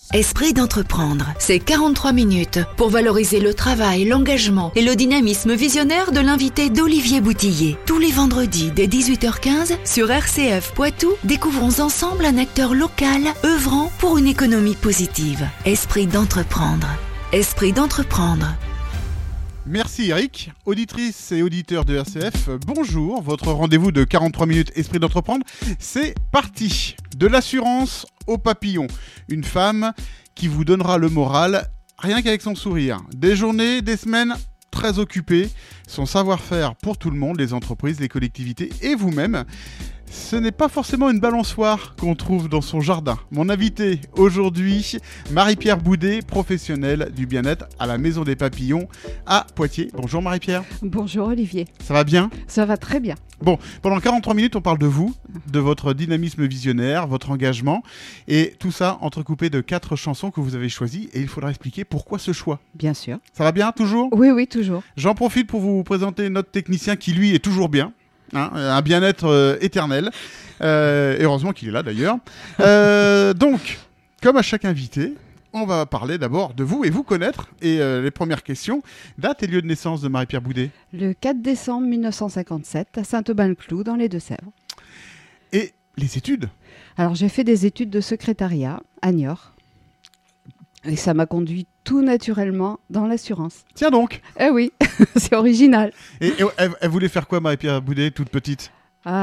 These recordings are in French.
Esprit d'entreprendre, c'est 43 minutes pour valoriser le travail, l'engagement et le dynamisme visionnaire de l'invité d'Olivier Boutillier. Tous les vendredis dès 18h15 sur RCF Poitou, découvrons ensemble un acteur local œuvrant pour une économie positive. Esprit d'entreprendre. Esprit d'entreprendre. Merci Eric, auditrices et auditeurs de RCF, bonjour, votre rendez-vous de 43 minutes Esprit d'entreprendre, c'est parti. De l'assurance au papillon, une femme qui vous donnera le moral rien qu'avec son sourire. Des journées, des semaines très occupées, son savoir-faire pour tout le monde, les entreprises, les collectivités et vous-même. Ce n'est pas forcément une balançoire qu'on trouve dans son jardin. Mon invitée aujourd'hui, Marie-Pierre Boudet, professionnelle du bien-être à la Maison des Papillons à Poitiers. Bonjour Marie-Pierre. Bonjour Olivier. Ça va bien ? Ça va très bien. Bon, pendant 43 minutes, on parle de vous, de votre dynamisme visionnaire, votre engagement, et tout ça entrecoupé de 4 chansons que vous avez choisies, et il faudra expliquer pourquoi ce choix. Bien sûr. Ça va bien, toujours ? Oui, toujours. J'en profite pour vous présenter notre technicien qui, lui, est toujours bien. Un bien-être éternel. Et heureusement qu'il est là d'ailleurs. Donc, comme à chaque invité, on va parler d'abord de vous et vous connaître. Et les premières questions, date et lieu de naissance de Marie-Pierre Boudet. Le 4 décembre 1957 à Saint-Aubin-le-Cloud dans les Deux-Sèvres. Et les études ? Alors j'ai fait des études de secrétariat à Niort. Et ça m'a conduit tout naturellement dans l'assurance. Tiens donc. Eh oui, c'est original. Et elle voulait faire quoi, Marie-Pierre Boudet, toute petite ?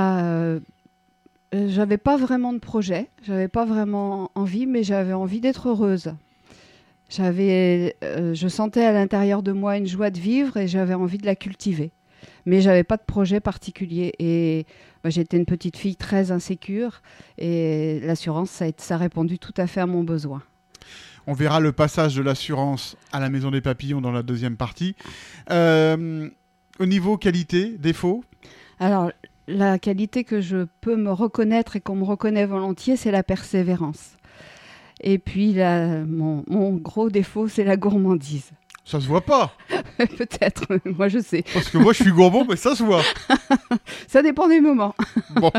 J'avais pas vraiment de projet, j'avais pas vraiment envie, mais j'avais envie d'être heureuse. Je sentais à l'intérieur de moi une joie de vivre et j'avais envie de la cultiver. Mais j'avais pas de projet particulier. Et j'étais une petite fille très insécure et l'assurance, ça a répondu tout à fait à mon besoin. On verra le passage de l'assurance à la Maison des Papillons dans la deuxième partie. Au niveau qualité, défaut ? Alors, la qualité que je peux me reconnaître et qu'on me reconnaît volontiers, c'est la persévérance. Et puis, mon gros défaut, c'est la gourmandise. Ça se voit pas. Peut-être, moi je sais. Parce que moi je suis gourmand, mais ça se voit. Ça dépend des moments. Bon.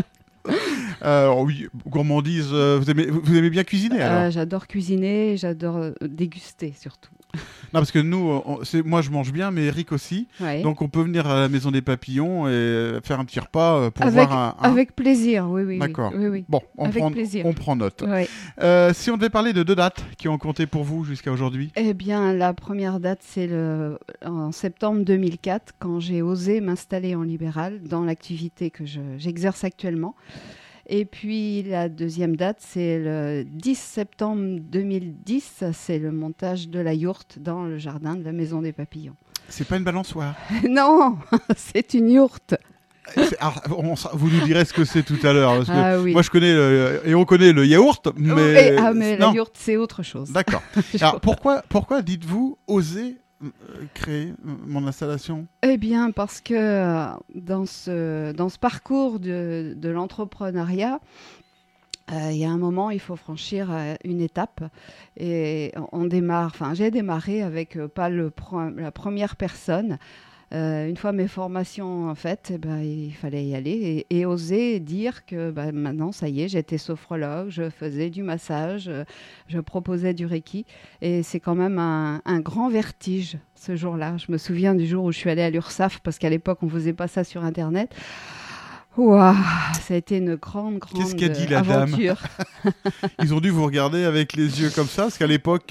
Oui, gourmandise, vous aimez bien cuisiner alors ? J'adore cuisiner, j'adore déguster surtout. Non, parce que nous, moi je mange bien, mais Eric aussi. Ouais. Donc on peut venir à la Maison des Papillons et faire un petit repas pour avec, voir Avec plaisir, oui. D'accord. Oui. Bon, on prend note. Ouais. Si on devait parler de 2 dates qui ont compté pour vous jusqu'à aujourd'hui ? Eh bien, la première date, c'est en septembre 2004, quand j'ai osé m'installer en libéral dans l'activité que j'exerce actuellement. Et puis la deuxième date, c'est le 10 septembre 2010, c'est le montage de la yourte dans le jardin de la Maison des Papillons. C'est pas une balançoire. Non, c'est une yourte. Alors, vous nous direz ce que c'est tout à l'heure. Parce que oui. moi, je connais et on connaît le yaourt, mais... mais la yourte, c'est autre chose. D'accord. Alors, pourquoi dites-vous oser créer mon installation ? Eh bien, parce que dans ce parcours de l'entrepreneuriat, il y a un moment, il faut franchir une étape. Et j'ai démarré avec pas la première personne. Une fois mes formations faites, il fallait y aller et oser dire que maintenant, ça y est, j'étais sophrologue, je faisais du massage, je proposais du Reiki. Et c'est quand même un grand vertige ce jour-là. Je me souviens du jour où je suis allée à l'URSSAF, parce qu'à l'époque, on ne faisait pas ça sur Internet. Waouh, ça a été une grande Qu'est-ce qu'a dit la aventure. Dame ? Ils ont dû vous regarder avec les yeux comme ça, parce qu'à l'époque,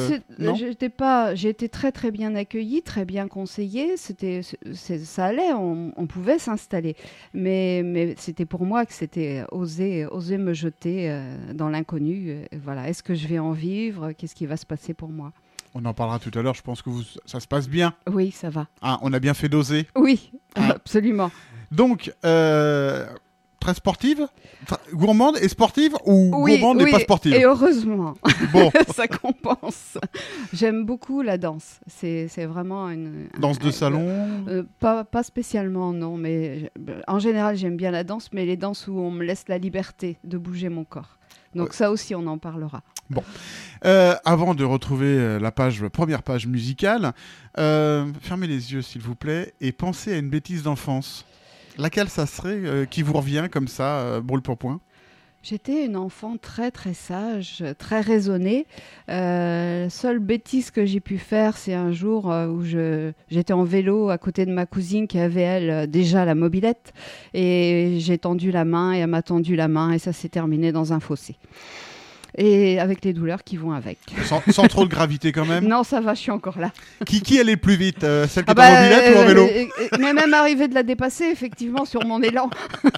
j'ai été très très bien accueillie, très bien conseillée. Ça allait, on pouvait s'installer. Mais c'était pour moi que c'était oser me jeter dans l'inconnu. Voilà, est-ce que je vais en vivre ? Qu'est-ce qui va se passer pour moi ? On en parlera tout à l'heure, je pense que ça se passe bien. Oui, ça va. On a bien fait d'oser. Oui, absolument. Donc, très sportive, gourmande et sportive, ou gourmande et pas sportive ? Et heureusement, bon. Ça compense. J'aime beaucoup la danse. C'est vraiment une... Danse de salon ? Pas spécialement, non. Mais en général, j'aime bien la danse, mais les danses où on me laisse la liberté de bouger mon corps. Donc ça aussi, on en parlera. Bon. Avant de retrouver la première page musicale, fermez les yeux s'il vous plaît et pensez à une bêtise d'enfance. Laquelle ça serait qui vous revient comme ça, brûle pour point ? J'étais une enfant très très sage, très raisonnée. La seule bêtise que j'ai pu faire, c'est un jour où j'étais en vélo à côté de ma cousine qui avait, elle, déjà la mobilette. Et j'ai tendu la main et elle m'a tendu la main et ça s'est terminé dans un fossé. Et avec les douleurs qui vont avec. Sans trop de gravité quand même. Non, ça va, je suis encore là. Qui allait plus vite, celle qui est en mobilette ou en vélo? Mais même arrivé de la dépasser, effectivement, sur mon élan.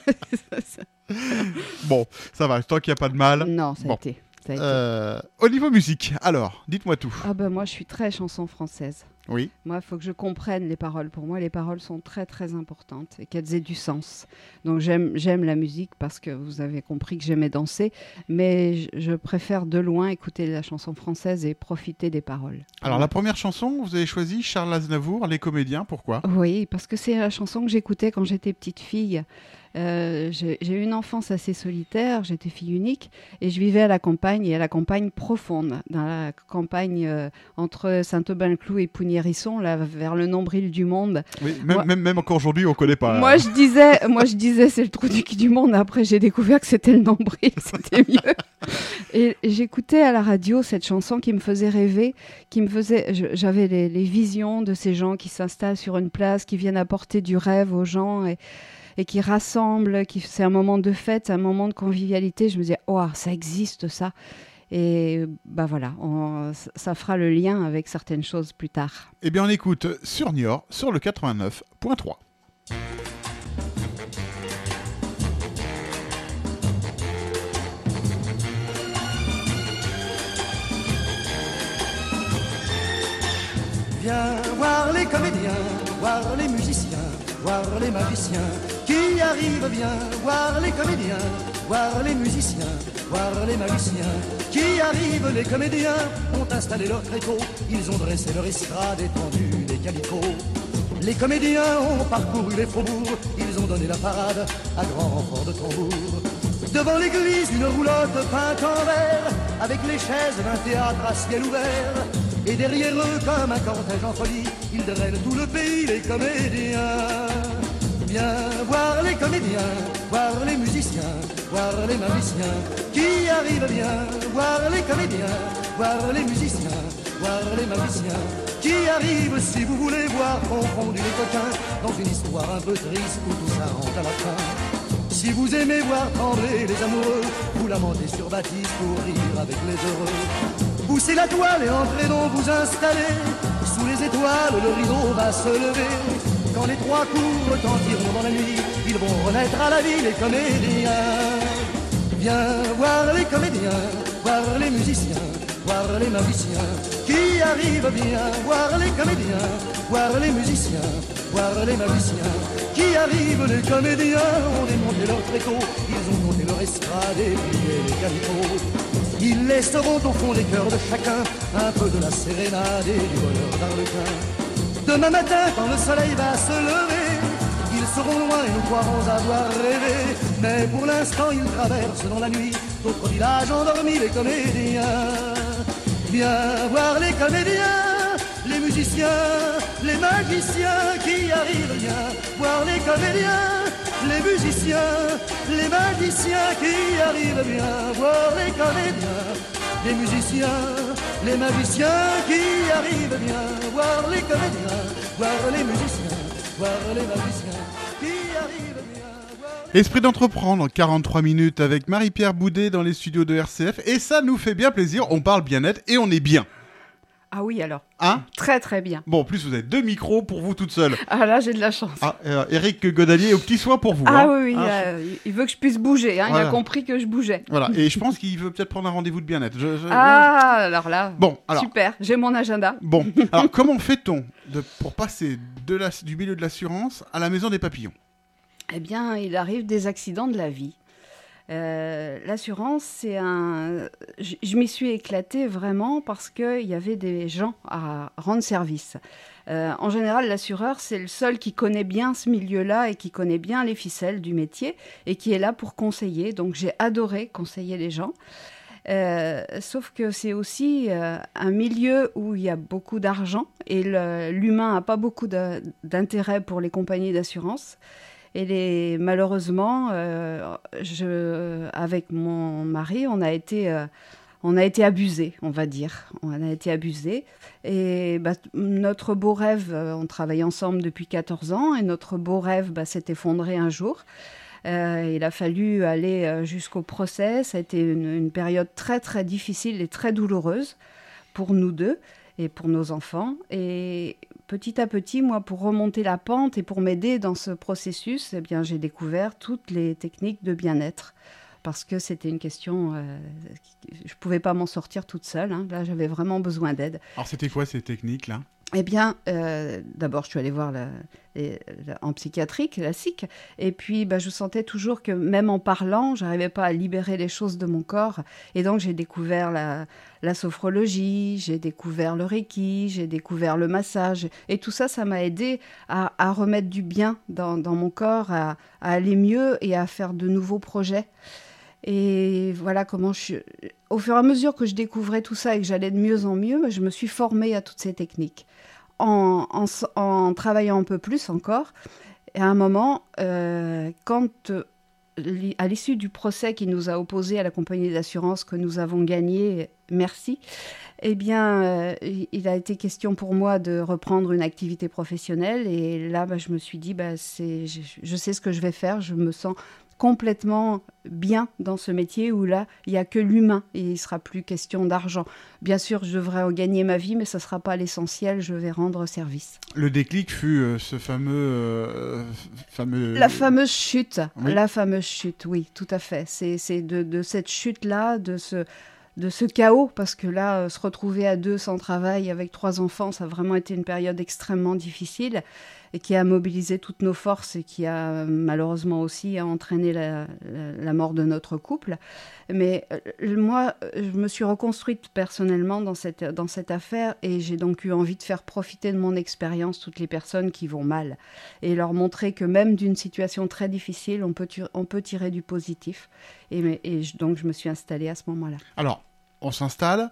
Bon, ça va, tant qu'il n'y a pas de mal. Non, ça a été. Au niveau musique, alors, dites-moi tout. Moi, je suis très chanson française. Oui. Moi, il faut que je comprenne les paroles. Pour moi, les paroles sont très, très importantes et qu'elles aient du sens. Donc, j'aime la musique parce que vous avez compris que j'aimais danser, mais je préfère de loin écouter la chanson française et profiter des paroles. Alors, la première chanson, vous avez choisi Charles Aznavour, Les Comédiens, pourquoi? Oui, parce que c'est la chanson que j'écoutais quand j'étais petite fille. J'ai eu une enfance assez solitaire, j'étais fille unique et je vivais à la campagne et à la campagne profonde, dans la campagne entre Saint-Aubin-le-Clou et Pougny-Hérisson, là vers le nombril du monde. Oui, même encore aujourd'hui, on ne connaît pas. Moi je disais c'est le trou du cul du monde. Après j'ai découvert que c'était le nombril, c'était mieux. Et j'écoutais à la radio cette chanson qui me faisait rêver, j'avais les visions de ces gens qui s'installent sur une place, qui viennent apporter du rêve aux gens et qui rassemble, c'est un moment de fête, un moment de convivialité. Je me disais, oh, ça existe ça. Et voilà, ça fera le lien avec certaines choses plus tard. Eh bien, on écoute sur Niort, sur le 89.3. Viens voir les comédiens, voir les musiciens, voir les magiciens qui arrivent, viens voir les comédiens, voir les musiciens, voir les magiciens qui arrivent. Les comédiens ont installé leur tréteau, ils ont dressé leur estrade étendue des calicots. Les comédiens ont parcouru les faubourgs, ils ont donné la parade à grand renfort de tambour. Devant l'église, une roulotte peinte en vert, avec les chaises d'un théâtre à ciel ouvert. Et derrière eux, comme un cortège en folie, ils drainent tout le pays, les comédiens. Viens voir les comédiens, voir les musiciens, voir les magiciens qui arrivent, bien voir les comédiens, voir les musiciens, voir les magiciens qui arrivent. Si vous voulez voir confondus les coquins dans une histoire un peu triste où tout ça rentre à la fin. Si vous aimez voir trembler les amoureux, vous lamentez sur Baptiste pour rire avec les heureux. Poussez la toile et entrez donc vous installer. Sous les étoiles, le rideau va se lever. Quand les trois coups retentiront dans la nuit, ils vont renaître à la vie, les comédiens. Viens voir les comédiens, voir les musiciens, voir les magiciens qui arrivent, bien voir les comédiens, voir les musiciens, voir les magiciens qui arrivent. Les comédiens ont démonté leur tréteau, ils ont monté leur estrade et plié les calicots. Ils laisseront au fond des cœurs de chacun un peu de la sérénade et du bonheur d'Arlequin. Demain matin, quand le soleil va se lever, ils seront loin et nous croirons avoir rêvé. Mais pour l'instant, ils traversent dans la nuit d'autres villages endormis, les comédiens. Viens voir les comédiens, les musiciens, les magiciens qui arrivent. Viens voir les comédiens, les musiciens, les magiciens qui arrivent. Viens voir les comédiens, les musiciens, les magiciens qui arrivent. Viens voir les comédiens, voir les musiciens, voir les magiciens qui arrivent. Esprit d'entreprendre, 43 minutes avec Marie-Pierre Boudet dans les studios de RCF. Et ça nous fait bien plaisir, on parle bien-être et on est bien. Ah oui, alors. Hein? Très très bien. Bon, en plus vous avez 2 micros pour vous toute seule. Ah là, j'ai de la chance. Eric Godalier au petit soin pour vous. Ah hein. oui, il veut que je puisse bouger. Voilà. Il a compris que je bougeais. Voilà, et je pense qu'il veut peut-être prendre un rendez-vous de bien-être. Alors là, bon, alors, super, j'ai mon agenda. Bon, alors comment fait-on pour passer du milieu de l'assurance à la maison des papillons? Eh bien, il arrive des accidents de la vie. L'assurance, c'est je m'y suis éclatée vraiment parce qu'il y avait des gens à rendre service. En général, l'assureur, c'est le seul qui connaît bien ce milieu-là et qui connaît bien les ficelles du métier et qui est là pour conseiller. Donc, j'ai adoré conseiller les gens. Sauf que c'est aussi un milieu où il y a beaucoup d'argent et l'humain n'a pas beaucoup d'intérêt pour les compagnies d'assurance. Et malheureusement, avec mon mari, on a été abusés, on va dire. On a été abusés. Et notre beau rêve, on travaille ensemble depuis 14 ans, et notre beau rêve s'est effondré un jour. Il a fallu aller jusqu'au procès. Ça a été une période très, très difficile et très douloureuse pour nous deux et pour nos enfants. Et petit à petit, moi, pour remonter la pente et pour m'aider dans ce processus, eh bien, j'ai découvert toutes les techniques de bien-être. Parce que c'était une question, je ne pouvais pas m'en sortir toute seule. Hein. Là, j'avais vraiment besoin d'aide. Alors, c'était quoi ces techniques-là ? Eh bien, d'abord, je suis allée voir en psychiatrie classique. Et puis, je sentais toujours que même en parlant, je n'arrivais pas à libérer les choses de mon corps. Et donc, j'ai découvert la sophrologie, j'ai découvert le Reiki, j'ai découvert le massage. Et tout ça, ça m'a aidé à remettre du bien dans mon corps, à aller mieux et à faire de nouveaux projets. Et voilà comment au fur et à mesure que je découvrais tout ça et que j'allais de mieux en mieux, je me suis formée à toutes ces techniques. En travaillant un peu plus encore, et à un moment, quand à l'issue du procès qui nous a opposés à la compagnie d'assurance que nous avons gagné, merci, eh bien, il a été question pour moi de reprendre une activité professionnelle. Et là, je me suis dit, je sais ce que je vais faire, je me sens complètement bien dans ce métier où là, il n'y a que l'humain et il ne sera plus question d'argent. Bien sûr, je devrais en gagner ma vie, mais ce ne sera pas l'essentiel, je vais rendre service. Le déclic fut ce fameux... La fameuse chute, oui. La fameuse chute, oui, tout à fait. C'est de cette chute-là, de ce chaos, parce que là, se retrouver à deux sans travail avec 3 enfants, ça a vraiment été une période extrêmement difficile et qui a mobilisé toutes nos forces et qui a malheureusement aussi entraîné la mort de notre couple. Mais moi, je me suis reconstruite personnellement dans cette affaire et j'ai donc eu envie de faire profiter de mon expérience toutes les personnes qui vont mal et leur montrer que même d'une situation très difficile, on peut tirer du positif. Donc, je me suis installée à ce moment-là. Alors, on s'installe,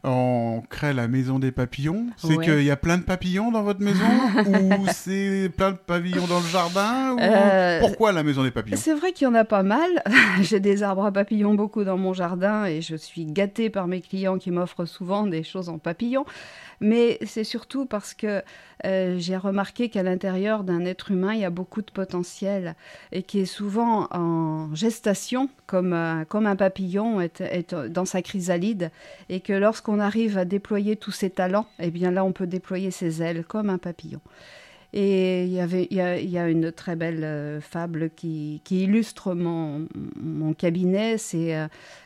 on crée la maison des papillons. C'est Ouais. qu'il y a plein de papillons dans votre maison ou c'est plein de papillons dans le jardin Pourquoi la maison des papillons ? C'est vrai qu'il y en a pas mal. J'ai des arbres à papillons beaucoup dans mon jardin et je suis gâtée par mes clients qui m'offrent souvent des choses en papillons. Mais c'est surtout parce que j'ai remarqué qu'à l'intérieur d'un être humain, il y a beaucoup de potentiel et qui est souvent en gestation, comme un papillon est dans sa chrysalide, et que lorsqu'on arrive à déployer tous ses talents, eh bien là, on peut déployer ses ailes comme un papillon. Et il y a une très belle fable qui illustre mon cabinet, c'est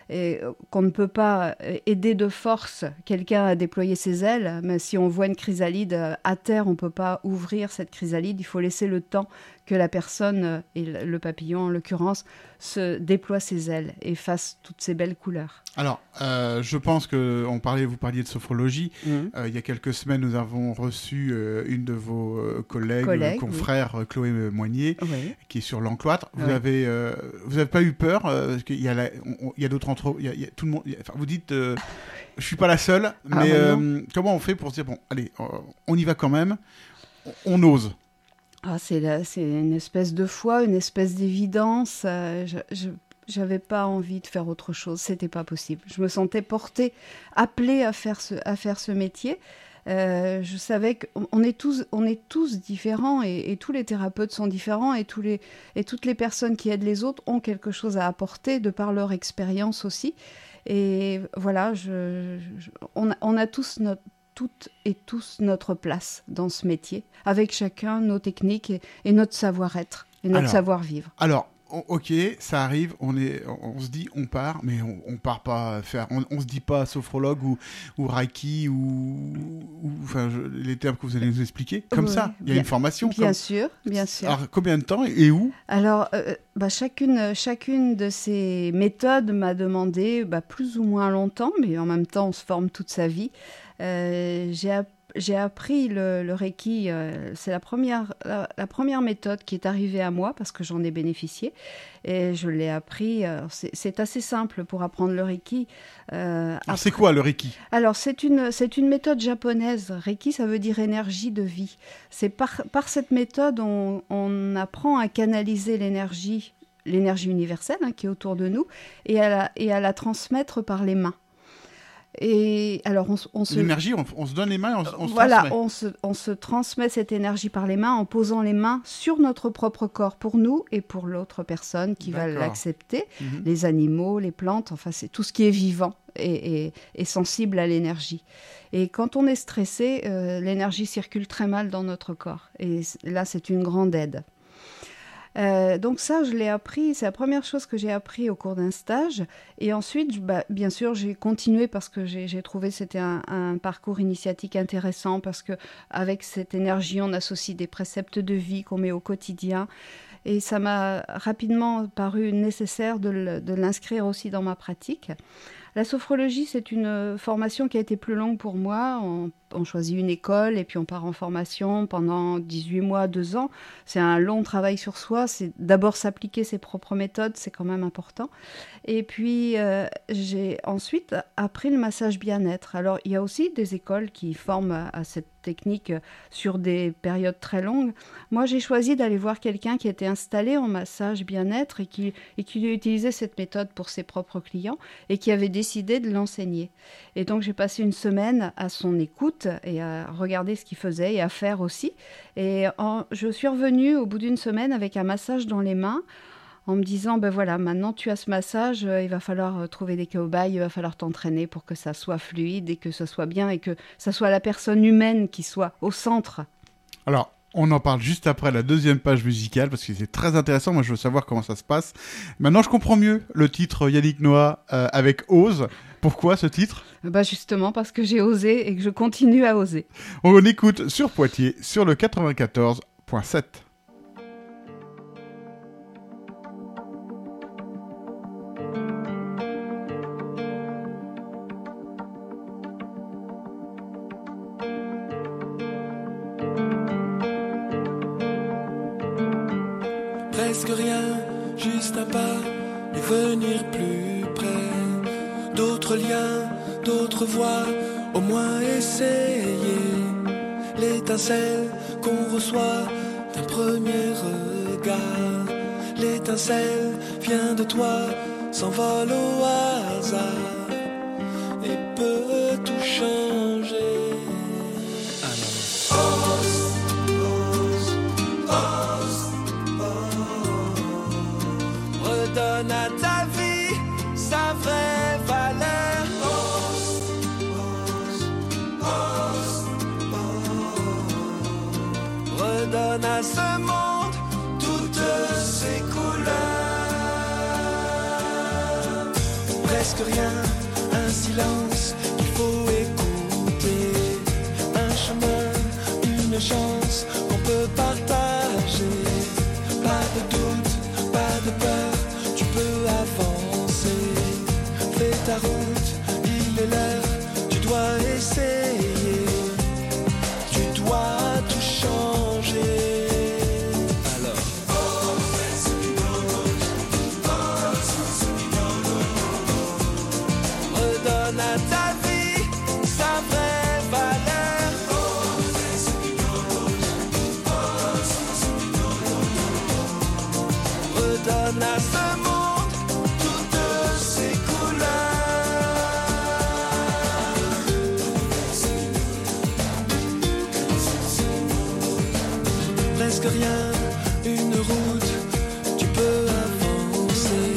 qu'on ne peut pas aider de force quelqu'un à déployer ses ailes, mais si on voit une chrysalide à terre, on ne peut pas ouvrir cette chrysalide, il faut laisser le temps que la personne, et le papillon en l'occurrence, se déploie ses ailes et fasse toutes ces belles couleurs. Alors, je pense que vous parliez de sophrologie. Il y a quelques semaines, nous avons reçu une de vos collègues, confrères, oui. Chloé Moignier, oui. Qui est sur l'encloître. Vous avez pas eu peur parce qu'il y a d'autres il y a tout le monde. Vous dites, je suis pas la seule, mais comment on fait pour se dire bon, allez, on y va quand même, on ose. C'est une espèce de foi, une espèce d'évidence. J'avais pas envie de faire autre chose, c'était pas possible. Je me sentais portée, appelée à faire ce métier. Je savais qu'on est tous différents et tous les thérapeutes sont différents et toutes les personnes qui aident les autres ont quelque chose à apporter de par leur expérience aussi. Et voilà, on a toutes et tous notre place dans ce métier, avec chacun nos techniques et notre savoir-être et notre savoir-vivre. Alors, ok, ça arrive, on se dit on part, mais on part pas faire, on se dit pas sophrologue ou Reiki ou les termes que vous allez nous expliquer, comme ça, il y a une formation. Bien sûr. Alors, combien de temps et où ? Alors, chacune de ces méthodes m'a demandé plus ou moins longtemps, mais en même temps, on se forme toute sa vie. J'ai j'ai appris le Reiki, c'est la première méthode qui est arrivée à moi parce que j'en ai bénéficié et je l'ai appris. C'est assez simple pour apprendre le Reiki. Alors c'est quoi le Reiki ? Alors c'est une méthode japonaise. Reiki, ça veut dire énergie de vie. C'est par cette méthode, on apprend à canaliser l'énergie universelle qui est autour de nous et à la transmettre par les mains. Et alors l'énergie, on se donne les mains, on se voilà, transmet. on se transmet cette énergie par les mains en posant les mains sur notre propre corps pour nous et pour l'autre personne qui va l'accepter. Les animaux, les plantes, enfin c'est tout ce qui est vivant et sensible à l'énergie. Et quand on est stressé, l'énergie circule très mal dans notre corps. Et là, c'est une grande aide. Donc ça, je l'ai appris, c'est la première chose que j'ai appris au cours d'un stage. Et ensuite, bien sûr, j'ai continué parce que j'ai trouvé que c'était un parcours initiatique intéressant parce qu'avec cette énergie, on associe des préceptes de vie qu'on met au quotidien. Et ça m'a rapidement paru nécessaire de l'inscrire aussi dans ma pratique. La sophrologie, c'est une formation qui a été plus longue pour moi. On choisit une école et puis on part en formation pendant 18 mois, 2 ans. C'est un long travail sur soi. C'est d'abord s'appliquer ses propres méthodes, c'est quand même important. Et puis, j'ai ensuite appris le massage bien-être. Alors, il y a aussi des écoles qui forment à cette technique sur des périodes très longues. Moi, j'ai choisi d'aller voir quelqu'un qui était installé en massage bien-être et qui utilisait cette méthode pour ses propres clients et qui avait décidé de l'enseigner. Et donc, j'ai passé une semaine à son écoute et à regarder ce qu'il faisait et à faire aussi. Et je suis revenue au bout d'une semaine avec un massage dans les mains en me disant, ben voilà, maintenant tu as ce massage, il va falloir trouver des cobayes, il va falloir t'entraîner pour que ça soit fluide et que ça soit bien et que ça soit la personne humaine qui soit au centre. Alors, on en parle juste après la deuxième page musicale parce que c'est très intéressant. Moi, je veux savoir comment ça se passe. Maintenant, je comprends mieux le titre Yannick Noah avec Ose. Pourquoi ce titre ? Justement parce que j'ai osé et que je continue à oser. On écoute sur Poitiers, sur le 94.7. Presque rien, juste un pas et venir plus près. D'autres liens, d'autres voies, au moins essayer. L'étincelle qu'on reçoit d'un premier regard. L'étincelle vient de toi, s'envole au hasard et peut tout changer. Redonne à ta vie sa vraie valeur. Redonne à ce monde toutes ses couleurs. Presque rien, un silence qu'il faut écouter. Un chemin, une chance qu'on peut partager. Pas de doute, pas de peur. Tu peux avancer, fais ta route, il est l'heure, tu dois essayer, tu dois tout changer. Alors, redonne à ta vie sa vraie valeur. Redonne à ce monde presque rien, une route, tu peux avancer.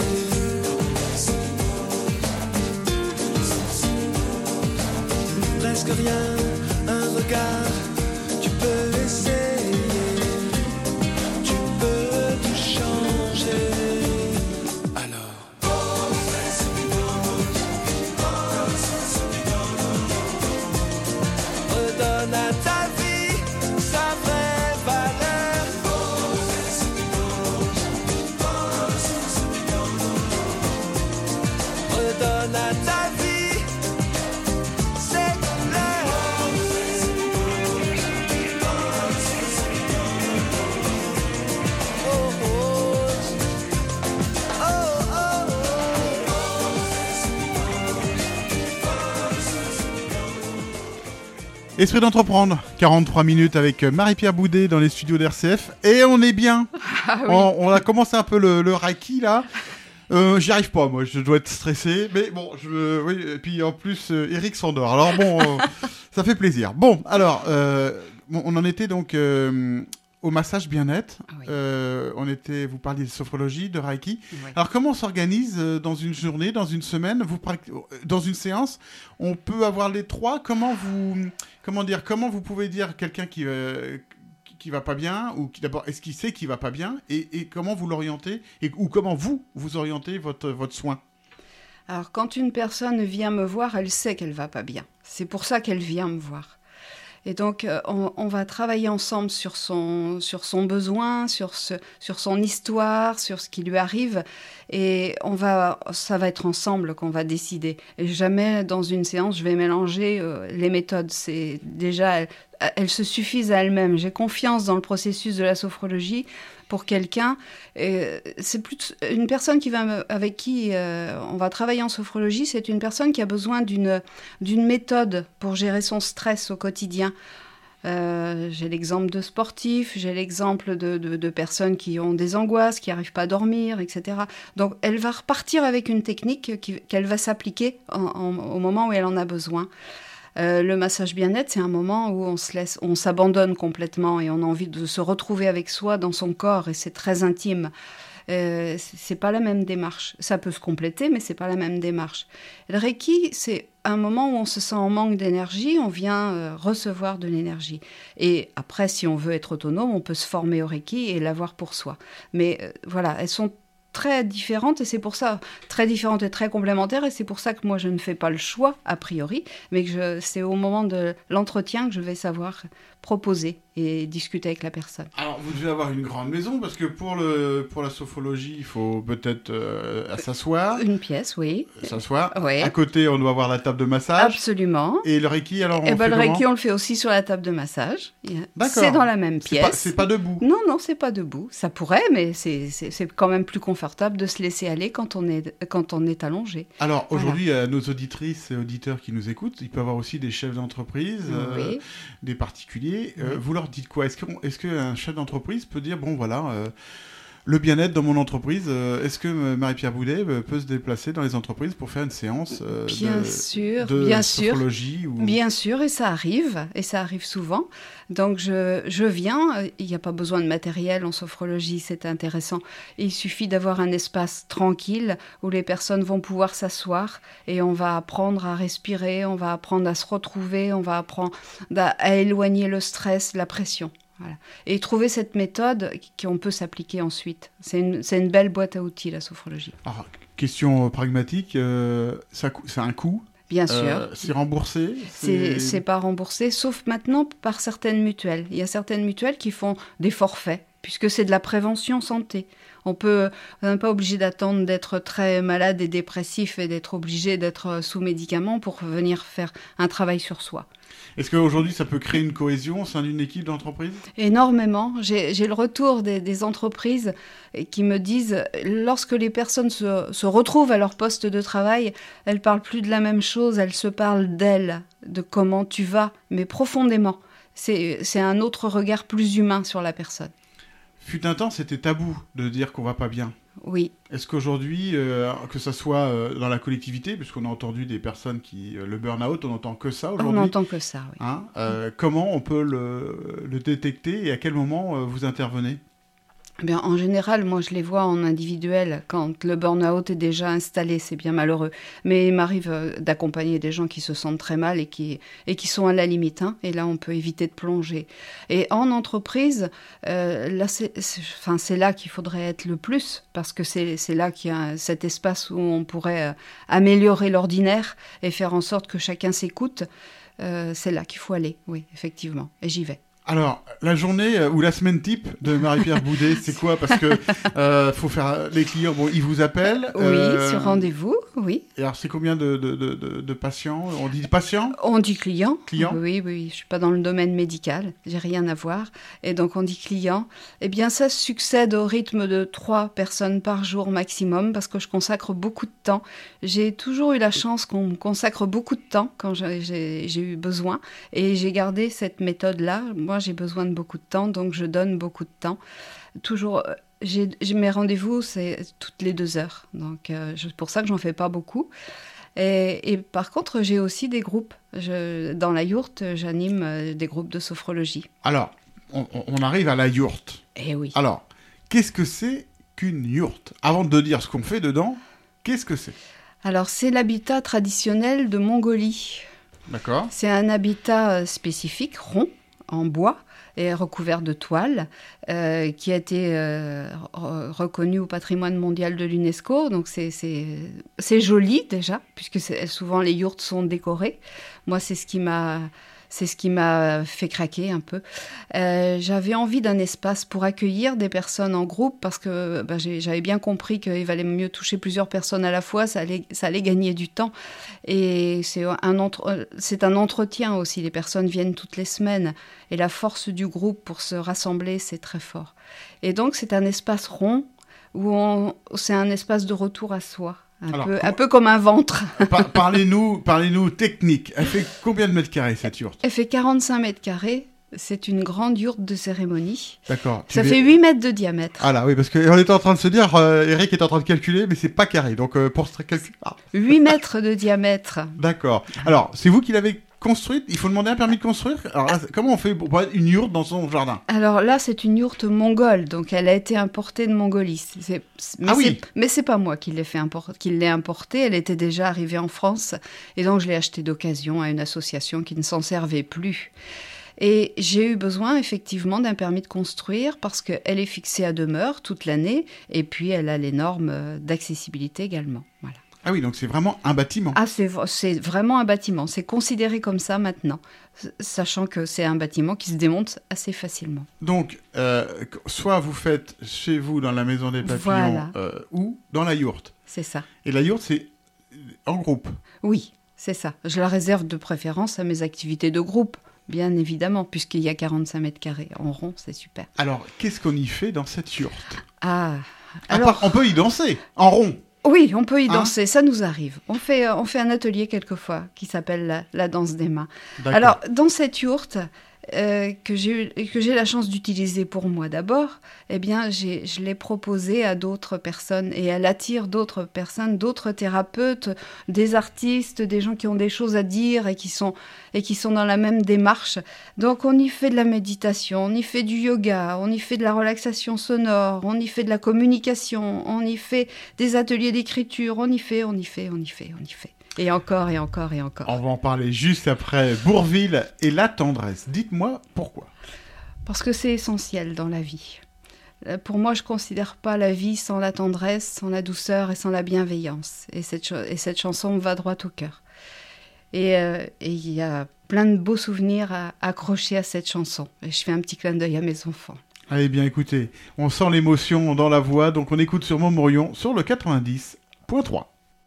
Presque rien, un regard, tu peux essayer, tu peux tout changer. Alors, redonne à ta vie sa vraie valeur. Redonne à ta vie ses couleurs. Esprit d'entreprendre, 43 minutes avec Marie-Pierre Boudet dans les studios d'RCF. Et on est bien. Ah oui. On a commencé un peu le Reiki là. J'y arrive pas, moi, je dois être stressé. Mais bon, oui, et puis en plus, Eric s'endort. Alors bon, ça fait plaisir. Bon, alors, on en était donc au massage bien-être. Ah oui. Vous parliez de sophrologie, de Reiki. Oui. Alors comment on s'organise dans une journée, dans une semaine, dans une séance? On peut avoir les trois. Comment vous pouvez dire quelqu'un qui va pas bien, ou d'abord, est-ce qu'il sait qu'il va pas bien, et comment vous l'orientez, ou comment vous orientez votre soin? Alors, quand une personne vient me voir, elle sait qu'elle va pas bien. C'est pour ça qu'elle vient me voir. Et donc, on va travailler ensemble sur son besoin, sur son histoire, sur ce qui lui arrive. Et ça va être ensemble qu'on va décider. Et jamais, dans une séance, je vais mélanger les méthodes. C'est déjà, elles se suffisent à elles-mêmes. J'ai confiance dans le processus de la sophrologie pour quelqu'un. C'est plus une personne avec qui on va travailler en sophrologie, c'est une personne qui a besoin d'une méthode pour gérer son stress au quotidien. J'ai l'exemple de sportifs, j'ai l'exemple de personnes qui ont des angoisses, qui n'arrivent pas à dormir, etc. Donc elle va repartir avec une technique qu'elle va s'appliquer au moment où elle en a besoin. Le massage bien-être, c'est un moment où on s'abandonne complètement et on a envie de se retrouver avec soi dans son corps, et c'est très intime. C'est pas la même démarche. Ça peut se compléter, mais c'est pas la même démarche. Le Reiki, c'est un moment où on se sent en manque d'énergie, on vient recevoir de l'énergie. Et après, si on veut être autonome, on peut se former au Reiki et l'avoir pour soi. Mais voilà, elles sont très différentes, et c'est pour ça, très différentes et très complémentaires, et c'est pour ça que moi je ne fais pas le choix a priori, mais que c'est au moment de l'entretien que je vais savoir proposer et discuter avec la personne. Alors vous devez avoir une grande maison, parce que pour la sophrologie, il faut peut-être s'asseoir. Une pièce, oui. S'asseoir. Oui. À côté, on doit avoir la table de massage. Absolument. Et le Reiki, alors le Reiki, on le fait aussi sur la table de massage. D'accord. C'est dans la même pièce. C'est pas debout. Non, c'est pas debout. Ça pourrait, mais c'est quand même plus confortable de se laisser aller quand on est allongé. Alors aujourd'hui, nos auditrices et auditeurs qui nous écoutent, il peut y avoir aussi des chefs d'entreprise, Oui. des particuliers. Oui. Vous leur dites quoi? Est-ce qu'un chef d'entreprise peut dire, bon voilà, le bien-être dans mon entreprise, est-ce que Marie-Pierre Boudet peut se déplacer dans les entreprises pour faire une séance bien de sophrologie ou... Bien sûr, et ça arrive souvent. Donc je viens, il n'y a pas besoin de matériel en sophrologie, c'est intéressant. Il suffit d'avoir un espace tranquille où les personnes vont pouvoir s'asseoir, et on va apprendre à respirer, on va apprendre à se retrouver, on va apprendre à éloigner le stress, la pression. Voilà. Et trouver cette méthode qu'on peut s'appliquer ensuite. C'est une belle boîte à outils, la sophrologie. Alors, question pragmatique, c'est un coût? Bien sûr. C'est remboursé? C'est pas remboursé, sauf maintenant par certaines mutuelles. Il y a certaines mutuelles qui font des forfaits, puisque c'est de la prévention santé. On n'est pas obligé d'attendre d'être très malade et dépressif et d'être obligé d'être sous médicaments pour venir faire un travail sur soi. Est-ce qu'aujourd'hui, ça peut créer une cohésion au sein d'une équipe d'entreprise? Énormément. J'ai le retour des entreprises qui me disent, lorsque les personnes se retrouvent à leur poste de travail, elles ne parlent plus de la même chose, elles se parlent d'elles, de comment tu vas, mais profondément. C'est un autre regard plus humain sur la personne. Fut un temps, c'était tabou de dire qu'on va pas bien. Oui. Est-ce qu'aujourd'hui, que ça soit dans la collectivité, puisqu'on a entendu des personnes le burn-out, on n'entend que ça aujourd'hui. On n'entend que ça, oui. Hein, comment on peut le détecter, et à quel moment vous intervenez? Bien, en général, moi, je les vois en individuel. Quand le burn-out est déjà installé, c'est bien malheureux. Mais il m'arrive d'accompagner des gens qui se sentent très mal et qui sont à la limite. Hein, et là, on peut éviter de plonger. Et en entreprise, là, c'est là qu'il faudrait être le plus, parce que c'est là qu'il y a cet espace où on pourrait améliorer l'ordinaire et faire en sorte que chacun s'écoute. C'est là qu'il faut aller, oui, effectivement. Et j'y vais. Alors, la journée ou la semaine type de Marie-Pierre Boudet, c'est quoi? Parce que faut faire les clients, bon, ils vous appellent. Oui, sur rendez-vous, oui. Et alors, c'est combien de patients? On dit patients? On dit clients. Clients? Oui, oui, je suis pas dans le domaine médical, j'ai rien à voir. Et donc, on dit clients. Eh bien, ça succède au rythme de 3 personnes par jour maximum, parce que je consacre beaucoup de temps. J'ai toujours eu la chance qu'on me consacre beaucoup de temps quand j'ai eu besoin. Et j'ai gardé cette méthode-là. Moi, j'ai besoin de beaucoup de temps, donc je donne beaucoup de temps. Toujours, j'ai mes rendez-vous, c'est toutes les 2 heures. Donc, c'est pour ça que j'en fais pas beaucoup. Et par contre, j'ai aussi des groupes. Dans la yourte, j'anime des groupes de sophrologie. Alors, on arrive à la yourte. Eh oui. Alors, qu'est-ce que c'est qu'une yourte? Avant de dire ce qu'on fait dedans, qu'est-ce que c'est? Alors, c'est l'habitat traditionnel de Mongolie. D'accord. C'est un habitat spécifique, rond, en bois, et recouvert de toile, qui a été reconnu au patrimoine mondial de l'UNESCO. Donc c'est joli déjà, puisque souvent les yourtes sont décorées. Moi, c'est ce qui m'a fait craquer un peu. J'avais envie d'un espace pour accueillir des personnes en groupe, parce que j'avais bien compris qu'il valait mieux toucher plusieurs personnes à la fois, ça allait gagner du temps. Et c'est un entretien aussi, les personnes viennent toutes les semaines, et la force du groupe pour se rassembler, c'est très fort. Et donc c'est un espace rond, où c'est un espace de retour à soi. Un peu comme un ventre. Parlez-nous technique. Elle fait combien de mètres carrés, cette yourte? Elle fait 45 mètres carrés. C'est une grande yourte de cérémonie. D'accord. Ça fait 8 mètres de diamètre. Ah là, oui, parce qu'on était en train de se dire, Eric est en train de calculer, mais c'est pas carré. Donc, pour ce calcul... 8 mètres de diamètre. D'accord. Alors, c'est vous qui l'avez construite? Il faut demander un permis de construire? Alors là, comment on fait pour être une yourte dans son jardin? Alors là, c'est une yourte mongole, donc elle a été importée de Mongolie. Mais c'est pas moi qui l'ai importée, elle était déjà arrivée en France, et donc je l'ai achetée d'occasion à une association qui ne s'en servait plus. Et j'ai eu besoin effectivement d'un permis de construire, parce qu'elle est fixée à demeure toute l'année, et puis elle a les normes d'accessibilité également. Voilà. Ah oui, donc c'est vraiment un bâtiment. Ah, c'est vraiment un bâtiment. C'est considéré comme ça maintenant, sachant que c'est un bâtiment qui se démonte assez facilement. Donc, soit vous faites chez vous dans la maison des papillons, voilà. Ou dans la yourte. C'est ça. Et la yourte, c'est en groupe. Oui, c'est ça. Je la réserve de préférence à mes activités de groupe, bien évidemment, puisqu'il y a 45 mètres carrés en rond, c'est super. Alors, qu'est-ce qu'on y fait dans cette yourte? Alors, on peut y danser, en rond. Oui, on peut y danser, ça nous arrive. On fait un atelier quelquefois qui s'appelle la danse des mains. D'accord. Alors, dans cette yourte, que j'ai la chance d'utiliser pour moi d'abord, eh bien, je l'ai proposée à d'autres personnes, et elle attire d'autres personnes, d'autres thérapeutes, des artistes, des gens qui ont des choses à dire et qui sont dans la même démarche. Donc, on y fait de la méditation, on y fait du yoga, on y fait de la relaxation sonore, on y fait de la communication, on y fait des ateliers d'écriture, on y fait. Et encore, et encore, et encore. On va en parler juste après. Bourvil et la tendresse. Dites-moi pourquoi. Parce que c'est essentiel dans la vie. Pour moi, je ne considère pas la vie sans la tendresse, sans la douceur et sans la bienveillance. Et cette chanson me va droit au cœur. Et il y a plein de beaux souvenirs accrochés à cette chanson. Et je fais un petit clin d'œil à mes enfants. Allez bien, écoutez, on sent l'émotion dans la voix, donc on écoute sur Montmorion sur le 90.3.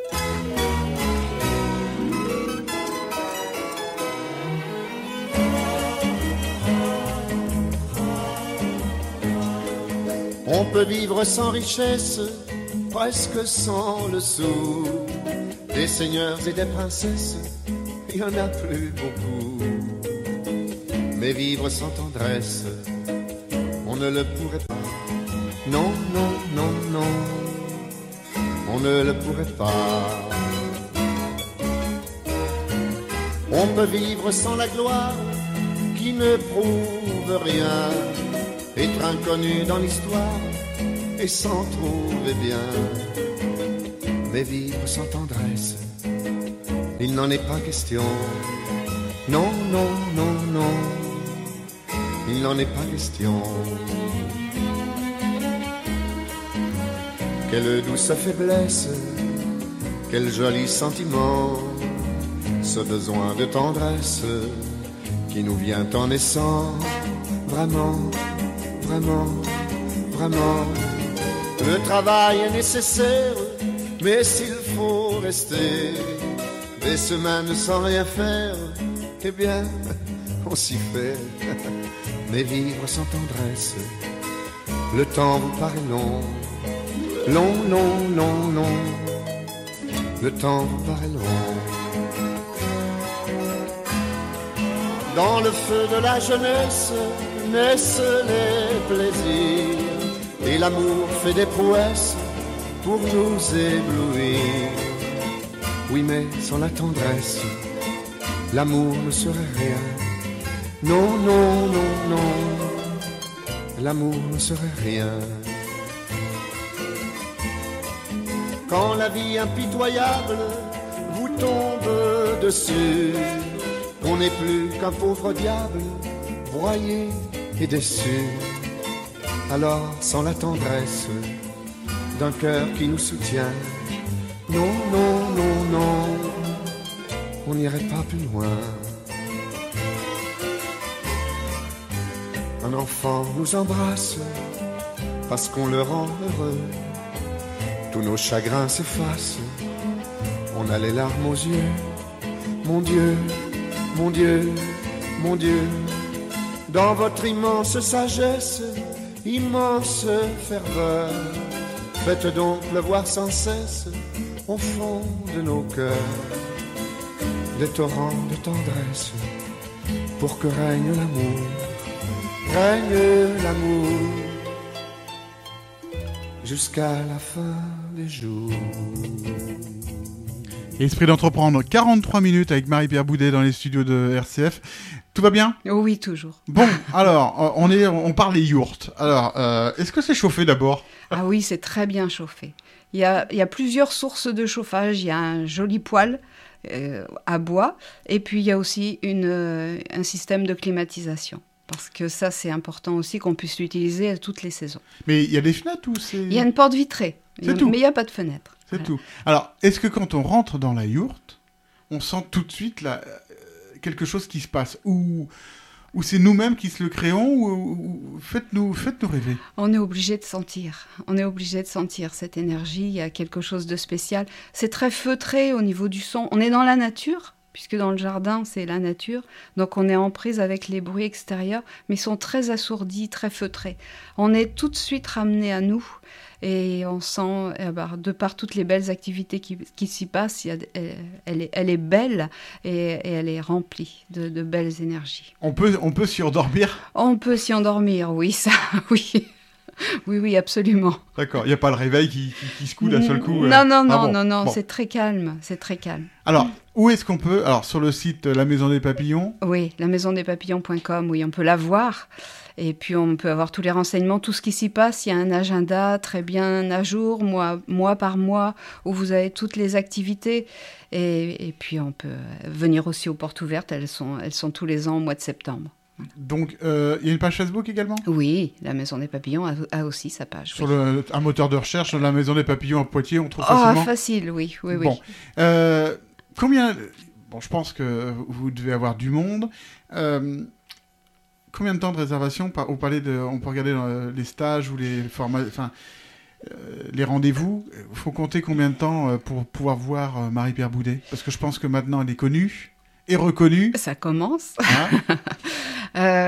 On peut vivre sans richesse, presque sans le sou. Des seigneurs et des princesses, il n'y en a plus beaucoup. Mais vivre sans tendresse, on ne le pourrait pas. Non, non, non, non, on ne le pourrait pas. On peut vivre sans la gloire, qui ne prouve rien. Être inconnu dans l'histoire et s'en trouver bien. Mais vivre sans tendresse, il n'en est pas question. Non, non, non, non, il n'en est pas question. Quelle douce faiblesse, quel joli sentiment, ce besoin de tendresse qui nous vient en naissant. vraiment, vraiment, vraiment. Le travail est nécessaire, mais s'il faut rester des semaines sans rien faire, eh bien, on s'y fait. Mais vivre sans tendresse, le temps vous paraît long, long, long, long, long. Le temps vous paraît long. Dans le feu de la jeunesse naissent les plaisirs, et l'amour fait des prouesses pour nous éblouir. Oui, mais sans la tendresse, l'amour ne serait rien. Non, non, non, non, l'amour ne serait rien. Quand la vie impitoyable vous tombe dessus, on n'est plus qu'un pauvre diable, broyé et déçu. Alors, sans la tendresse d'un cœur qui nous soutient, non, non, non, non, on n'irait pas plus loin. Un enfant nous embrasse parce qu'on le rend heureux. Tous nos chagrins s'effacent, on a les larmes aux yeux. Mon Dieu, mon Dieu, mon Dieu, dans votre immense sagesse, immense ferveur, faites donc pleuvoir sans cesse au fond de nos cœurs des torrents de tendresse, pour que règne l'amour, règne l'amour, jusqu'à la fin des jours. Esprit d'entreprendre, 43 minutes avec Marie-Pierre Boudet dans les studios de RCF. Tout va bien ? Oui, toujours. Bon, alors, on parle des yourtes. Alors, est-ce que c'est chauffé d'abord ? Ah oui, c'est très bien chauffé. Il y a plusieurs sources de chauffage. Il y a un joli poêle à bois, et puis il y a aussi un système de climatisation. Parce que ça, c'est important aussi qu'on puisse l'utiliser à toutes les saisons. Mais il y a des fenêtres ou c'est... Il y a une porte vitrée, C'est tout. mais il n'y a pas de fenêtre. C'est Voilà. tout. Alors, est-ce que quand on rentre dans la yourte, on sent tout de suite quelque chose qui se passe ? Ou c'est nous-mêmes qui se le créons ? Ou faites-nous rêver. On est obligé de sentir. On est obligé de sentir cette énergie. Il y a quelque chose de spécial. C'est très feutré au niveau du son. On est dans la nature, puisque dans le jardin, c'est la nature. Donc, on est en prise avec les bruits extérieurs, mais ils sont très assourdis, très feutrés. On est tout de suite ramené à nous. Et on sent, de par toutes les belles activités qui s'y passent, elle est belle et elle est remplie de belles énergies. On peut s'y endormir ? On peut s'y endormir, oui, ça, oui. Oui, absolument. D'accord, il n'y a pas le réveil qui se coule d'un seul coup Non, bon. c'est très calme, c'est très calme. Alors, où est-ce qu'on peut... Alors, sur le site La Maison des Papillons ? Oui, lamaisondespapillons.com, oui, on peut la voir. Et puis, on peut avoir tous les renseignements, tout ce qui s'y passe. Il y a un agenda très bien à jour, mois par mois, où vous avez toutes les activités. Et puis, on peut venir aussi aux portes ouvertes. Elles sont tous les ans au mois de septembre. Donc, il y a une page Facebook également ? Oui, la Maison des Papillons a aussi sa page. Sur oui. un moteur de recherche, La Maison des Papillons à Poitiers, on trouve facilement ? Facile, oui. Bon. Combien... Bon, je pense que vous devez avoir du monde. Combien de temps de réservation au palais on peut regarder les stages ou les formats, les rendez-vous. Il faut compter combien de temps pour pouvoir voir Marie-Pierre Boudet ? Parce que je pense que maintenant elle est connue et reconnue. Ça commence. Hein ?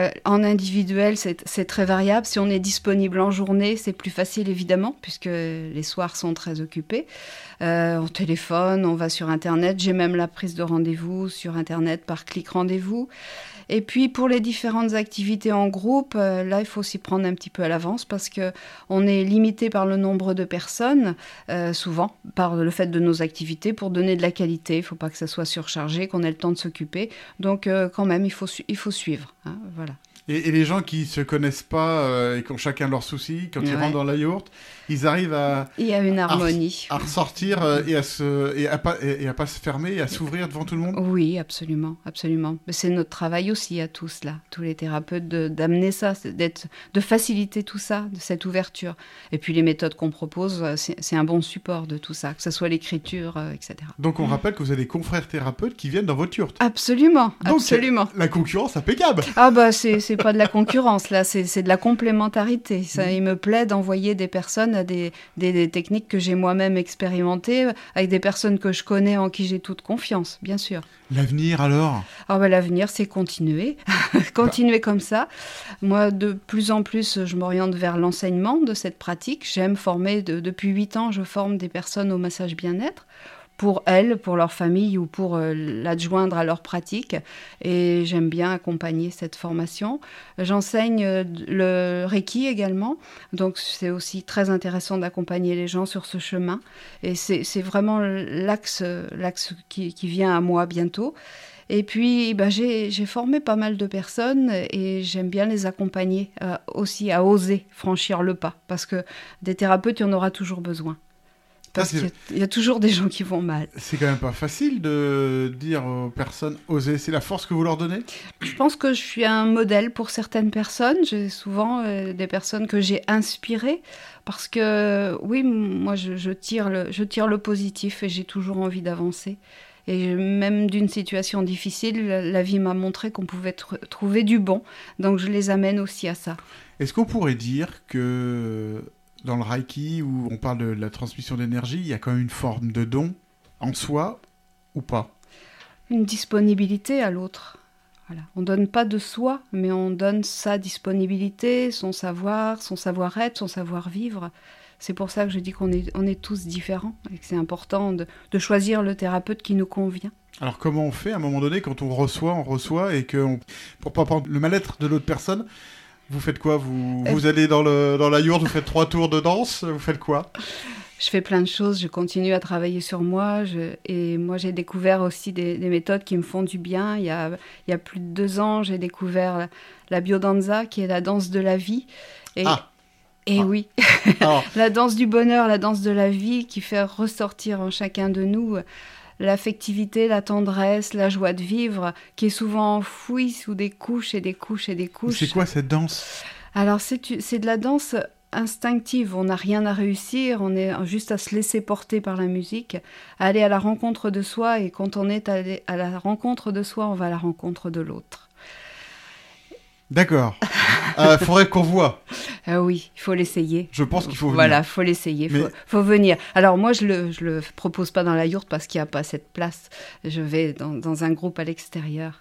En individuel, c'est très variable. Si on est disponible en journée, c'est plus facile évidemment, puisque les soirs sont très occupés. On téléphone, on va sur Internet. J'ai même la prise de rendez-vous sur Internet par clic rendez-vous. Et puis, pour les différentes activités en groupe, là, il faut s'y prendre un petit peu à l'avance parce qu'on est limité par le nombre de personnes, souvent, par le fait de nos activités, pour donner de la qualité. Il ne faut pas que ça soit surchargé, qu'on ait le temps de s'occuper. Donc, quand même, il faut suivre. Hein, voilà. Et les gens qui ne se connaissent pas et qui ont chacun leurs soucis, quand ils rentrent dans la yourte, ils arrivent à... Il y a une harmonie. À ressortir et à pas se fermer et à s'ouvrir devant tout le monde ? Oui, absolument, absolument. Mais c'est notre travail aussi à tous, là, tous les thérapeutes, d'amener ça, de faciliter tout ça, de cette ouverture. Et puis les méthodes qu'on propose, c'est un bon support de tout ça, que ce soit l'écriture, etc. Donc on rappelle que vous avez des confrères thérapeutes qui viennent dans votre yourte. Absolument, Donc, absolument. La concurrence impeccable. Ah bah c'est c'est pas de la concurrence, là, c'est de la complémentarité. Ça, il me plaît d'envoyer des personnes à des techniques que j'ai moi-même expérimentées, avec des personnes que je connais, en qui j'ai toute confiance, bien sûr. L'avenir alors ? L'avenir, c'est continuer. Continuer comme ça. Moi, de plus en plus, je m'oriente vers l'enseignement de cette pratique. J'aime former, depuis 8 ans, je forme des personnes au massage bien-être, pour elles, pour leur famille ou pour l'adjoindre à leur pratique. Et j'aime bien accompagner cette formation. J'enseigne le Reiki également. Donc, c'est aussi très intéressant d'accompagner les gens sur ce chemin. Et c'est vraiment l'axe qui vient à moi bientôt. Et puis, j'ai formé pas mal de personnes et j'aime bien les accompagner aussi à oser franchir le pas. Parce que des thérapeutes, il y en aura toujours besoin. Parce qu'il y a toujours des gens qui vont mal. C'est quand même pas facile de dire aux personnes oser. C'est la force que vous leur donnez ? Je pense que je suis un modèle pour certaines personnes. J'ai souvent des personnes que j'ai inspirées parce que, oui, moi, je tire le positif et j'ai toujours envie d'avancer. Et même d'une situation difficile, la vie m'a montré qu'on pouvait trouver du bon. Donc, je les amène aussi à ça. Est-ce qu'on pourrait dire que dans le Reiki, où on parle de la transmission d'énergie, il y a quand même une forme de don en soi ou pas ? Une disponibilité à l'autre. Voilà. On ne donne pas de soi, mais on donne sa disponibilité, son savoir, son savoir-être, son savoir-vivre. C'est pour ça que je dis qu'on est tous différents et que c'est important de choisir le thérapeute qui nous convient. Alors comment on fait à un moment donné quand on reçoit et que pour pas prendre le mal-être de l'autre personne, vous faites quoi ? Vous allez dans la yourte, vous faites 3 tours de danse, vous faites quoi ? Je fais plein de choses, je continue à travailler sur moi et moi j'ai découvert aussi des méthodes qui me font du bien. Il y a plus de 2 ans, j'ai découvert la biodanza qui est la danse de la vie. Oui, la danse du bonheur, la danse de la vie qui fait ressortir en chacun de nous l'affectivité, la tendresse, la joie de vivre qui est souvent enfouie sous des couches et des couches et des couches. C'est quoi cette danse ? Alors c'est de la danse instinctive, on n'a rien à réussir, on est juste à se laisser porter par la musique, à aller à la rencontre de soi et quand on est allé à la rencontre de soi, on va à la rencontre de l'autre. D'accord. Faudrait qu'on voit. Oui, il faut l'essayer. Je pense qu'il faut venir. Voilà, il faut l'essayer, faut venir. Alors moi, je le propose pas dans la yourte parce qu'il n'y a pas cette place. Je vais dans un groupe à l'extérieur.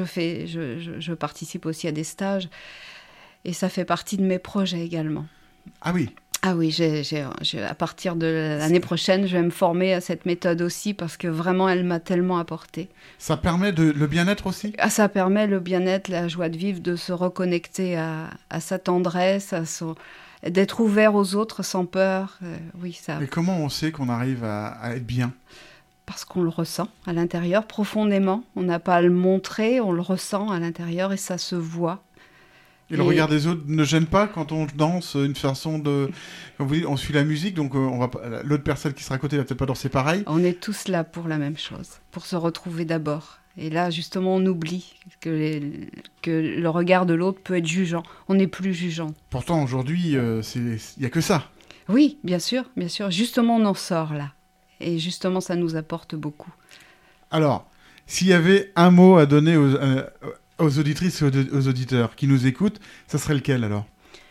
Je participe aussi à des stages. Et ça fait partie de mes projets également. Ah oui. Ah oui, à partir de l'année prochaine, je vais me former à cette méthode aussi parce que vraiment, elle m'a tellement apporté. Ça permet le bien-être aussi ? Ça permet le bien-être, la joie de vivre, de se reconnecter à sa tendresse, d'être ouvert aux autres sans peur. Oui, ça. Et comment on sait qu'on arrive à être bien ? Parce qu'on le ressent à l'intérieur, profondément. On n'a pas à le montrer, on le ressent à l'intérieur et ça se voit. Et le regard des autres ne gêne pas quand on danse une façon de... Comme vous dites, on suit la musique, donc l'autre personne qui sera à côté va peut-être pas danser pareil. On est tous là pour la même chose, pour se retrouver d'abord. Et là, justement, on oublie que le regard de l'autre peut être jugeant. On n'est plus jugeant. Pourtant, aujourd'hui, il n'y a que ça. Oui, bien sûr, bien sûr. Justement, on en sort là. Et justement, ça nous apporte beaucoup. Alors, s'il y avait un mot à donner aux auditrices et aux auditeurs qui nous écoutent, ça serait lequel alors ?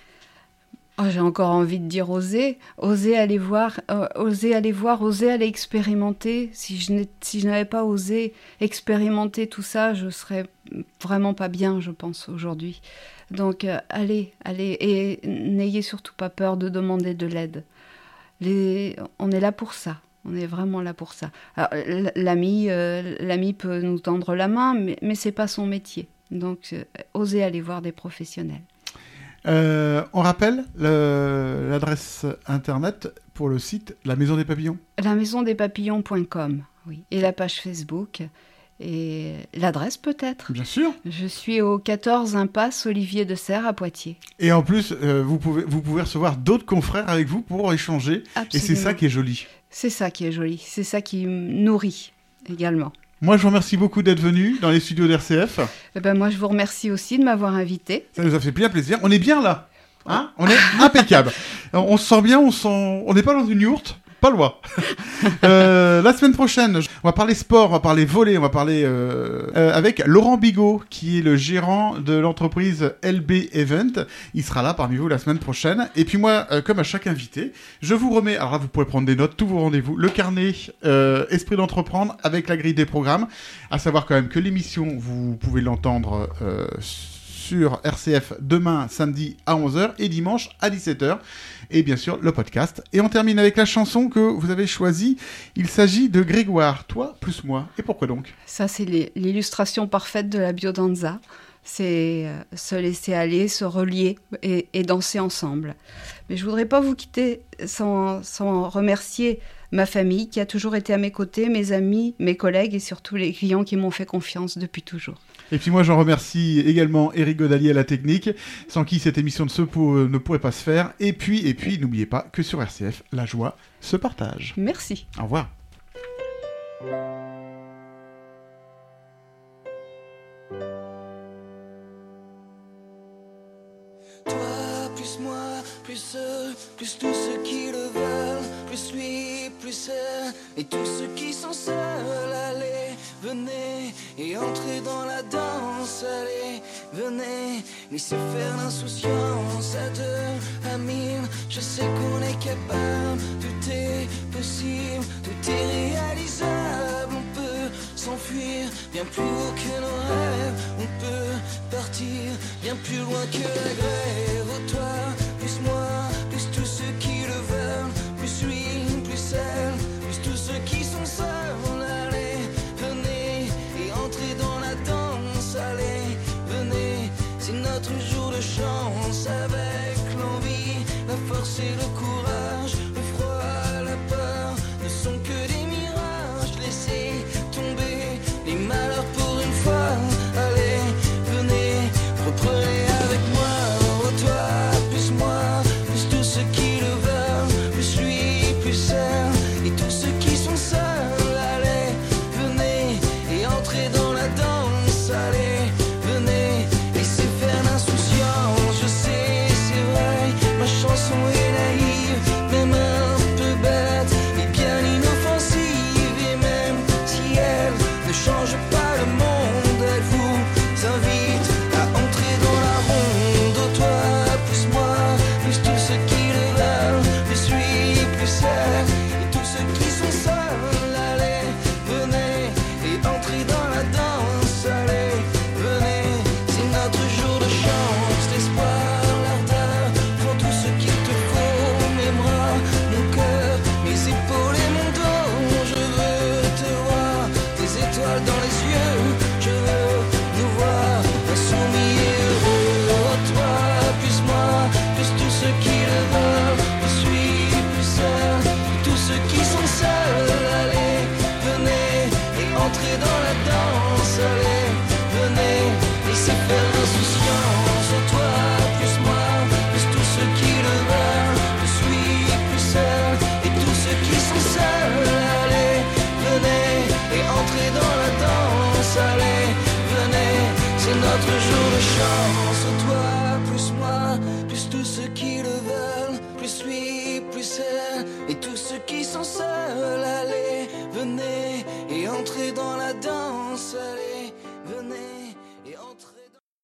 J'ai encore envie de dire oser aller voir, oser aller expérimenter. Si je n'avais pas osé expérimenter tout ça, je serais vraiment pas bien, je pense, aujourd'hui. Donc allez, et n'ayez surtout pas peur de demander de l'aide. On est là pour ça. On est vraiment là pour ça. Alors, l'ami peut nous tendre la main, mais c'est pas son métier. Donc, osez aller voir des professionnels. On rappelle l'adresse internet pour le site La Maison des Papillons. lamaisondespapillons.com, oui. Et la page Facebook. Et l'adresse peut-être. Bien sûr. Je suis au 14 impasse Olivier de Serres à Poitiers. Et en plus, vous pouvez recevoir d'autres confrères avec vous pour échanger. Absolument. Et c'est ça qui est joli. C'est ça qui est joli. C'est ça qui me nourrit également. Moi, je vous remercie beaucoup d'être venu dans les studios d'RCF. Moi, je vous remercie aussi de m'avoir invité. Ça nous a fait bien plaisir. On est bien là. Hein ? On est impeccable. On se sent bien, on n'est pas dans une yourte. pas loin. La semaine prochaine, on va parler sport, on va parler volley, on va parler avec Laurent Bigot, qui est le gérant de l'entreprise LB Event. Il sera là parmi vous la semaine prochaine. Et puis moi, comme à chaque invité, je vous remets, alors là vous pouvez prendre des notes, tous vos rendez-vous, le carnet Esprit d'entreprendre avec la grille des programmes. À savoir quand même que l'émission, vous pouvez l'entendre sur RCF demain samedi à 11h et dimanche à 17h. Et bien sûr, le podcast. Et on termine avec la chanson que vous avez choisie. Il s'agit de Grégoire, Toi plus moi. Et pourquoi donc ? Ça, c'est l'illustration parfaite de la biodanza. C'est se laisser aller, se relier et danser ensemble. Mais je ne voudrais pas vous quitter sans remercier ma famille qui a toujours été à mes côtés, mes amis, mes collègues et surtout les clients qui m'ont fait confiance depuis toujours. Et puis moi, j'en remercie également Eric Godalier à la technique, sans qui cette émission ne pourrait pas se faire. Et puis, n'oubliez pas que sur RCF, la joie se partage. Merci. Au revoir. Toi, plus moi, plus eux, plus tous ceux qui le veulent, plus lui, plus elle, et tous ceux qui sont seuls, allez, venez, et entrez dans la danse, allez, venez, laissez faire l'insouciance à deux, à mille, je sais qu'on est capable, tout est possible, tout est réalisable, on peut s'enfuir bien plus haut que nos rêves, on peut partir bien plus loin que la grève. Oh, toi, plus moi, plus tous ceux qui le veulent, plus lui, plus elle, plus tous ceux qui sont seuls, allez, venez, et entrez dans la danse, allez, venez, c'est notre jour de chance, avec l'envie, la force et le courage, le froid, la peur, ne sont que des mirages, laissez tomber les malheurs pour une fois, allez, venez, reprenez avec moi, oh toi, plus moi, plus tous ceux qui le veulent, plus lui, plus elle, et tous ceux qui sont seuls, allez, venez, et entrez dans la danse, allez, venez, laissez faire l'insouciance, je sais, c'est vrai, ma chanson est naïve, même un peu bête, mais bien inoffensive, et même si elle ne change pas le monde, elle vous invite à entrer dans la ronde. Oh, toi, plus moi, plus tous ceux qui le veulent, plus lui, plus elle, et tous ceux qui sont seuls, allez, venez, et entrez dans la danse, allez, venez, c'est notre jour de chance, l'espoir, l'ardeur, pour tout ce qu'il te faut, mes bras, mon cœur, mes épaules et mon dos, je veux te voir, tes étoiles dans les yeux, je veux nous voir, insoumis et heureux. Oh, toi, plus moi, plus tous ceux qui le veulent, plus lui, plus elle, et tous ceux qui sont seuls, allez, venez, et entrez dans la danse, allez, venez, laissez faire l'insouciance. Oh, toi, plus moi, plus tous ceux qui le veulent, plus lui, plus elle, et tous ceux qui sont seuls, allez, venez, et entrez dans la danse, allez, venez, c'est notre jour de chance. Oh, toi, plus moi, plus tous ceux qui le veulent, plus lui, plus elle, et tous ceux qui sont seuls, allez, venez, et entrez dans la danse, allez, venez.